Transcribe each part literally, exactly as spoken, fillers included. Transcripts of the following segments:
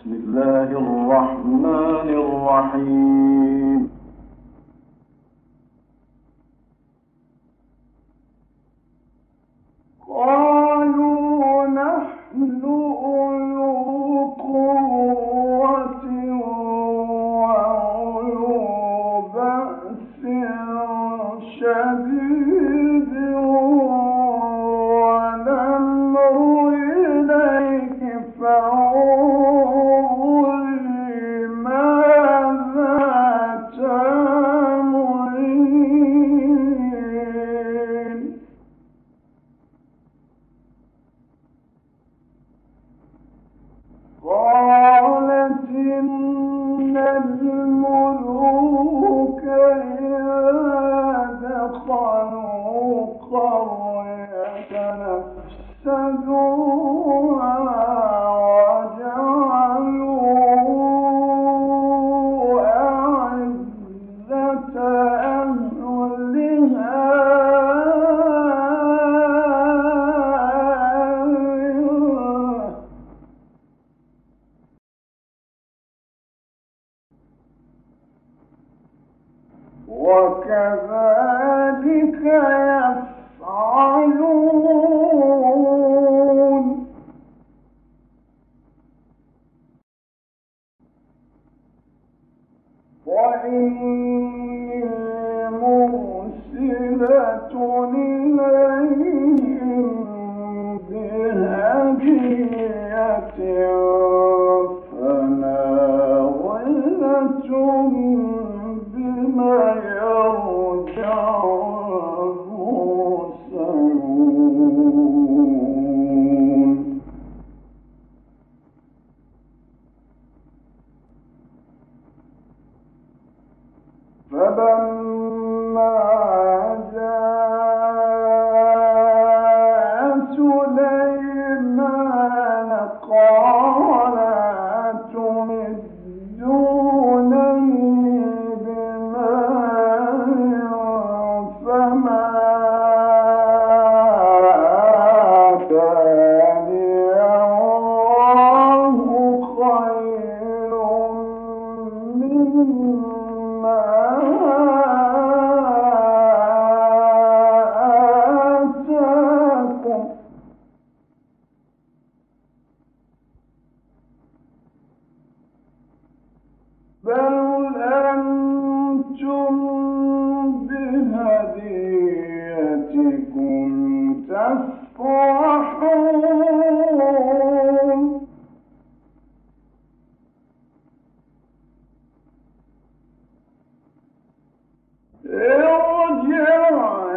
بسم الله الرحمن الرحيم. قالوا نحن أولو قوة وأولو بأس شديد والأمر إليك فانظري ماذا تأمرين. قالت إن الملوك إذا دخلوا قرية أفسدوها وجعلوا أعزة أهلها أذلة. وكذلك يفعلون. وإني مرسلة إليهم بهدية فناظرة بما يرجع المرسلون. فلما جاء سليمان قال أتمدونني بمال فما آتاني الله خير مما آتاكم بل أنتم بهديتكم تفرحون. ارجع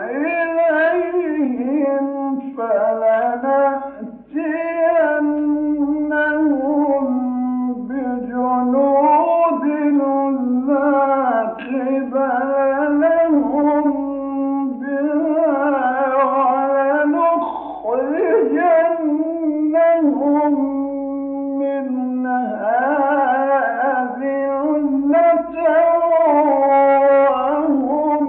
إليهم فلنأتينهم بجنود لا قبل لهم بها ولنخرجنهم منها أذلة وهم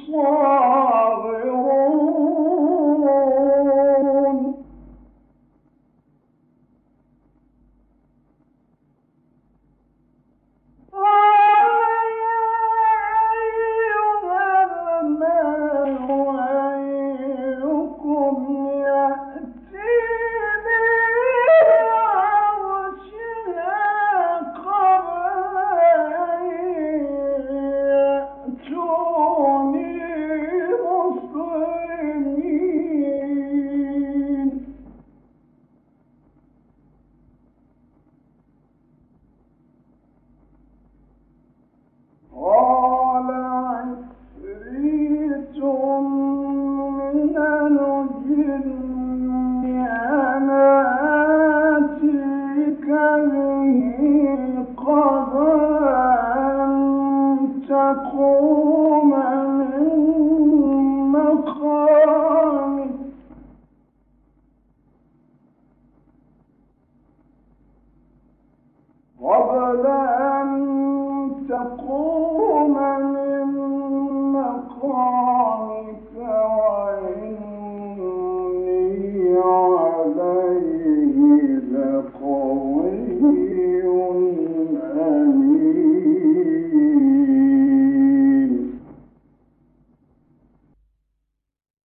صاغرون. قال عفريت من الجن أنا آتيك به قبل أن تقوم من مقامك قبل أن تقوم من